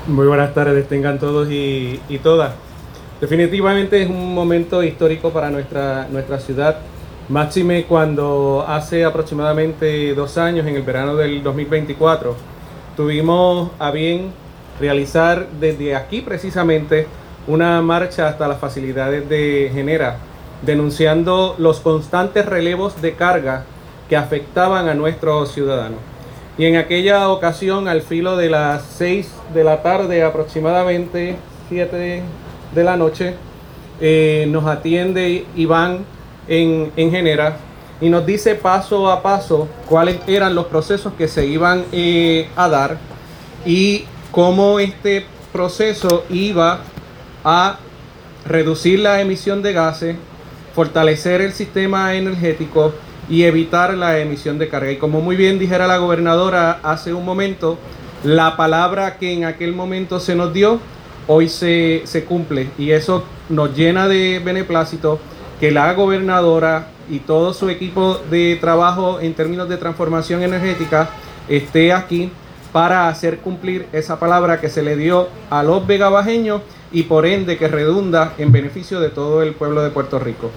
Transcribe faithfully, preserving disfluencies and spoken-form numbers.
Muy buenas tardes, tengan todos y, y todas. Definitivamente es un momento histórico para nuestra, nuestra ciudad, máxime cuando hace aproximadamente dos años, en el verano del dos mil veinticuatro, tuvimos a bien realizar desde aquí precisamente una marcha hasta las facilidades de Genera, denunciando los constantes relevos de carga que afectaban a nuestros ciudadanos. Y en aquella ocasión, al filo de las seis de la tarde, aproximadamente siete de la noche, eh, nos atiende Iván en, en Genera y nos dice paso a paso cuáles eran los procesos que se iban eh, a dar y cómo este proceso iba a reducir la emisión de gases, fortalecer el sistema energético y evitar la emisión de carga. Y como muy bien dijera la gobernadora hace un momento, la palabra que en aquel momento se nos dio, hoy se, se cumple. Y eso nos llena de beneplácito que la gobernadora y todo su equipo de trabajo en términos de transformación energética esté aquí para hacer cumplir esa palabra que se le dio a los vegabajeños y por ende que redunda en beneficio de todo el pueblo de Puerto Rico.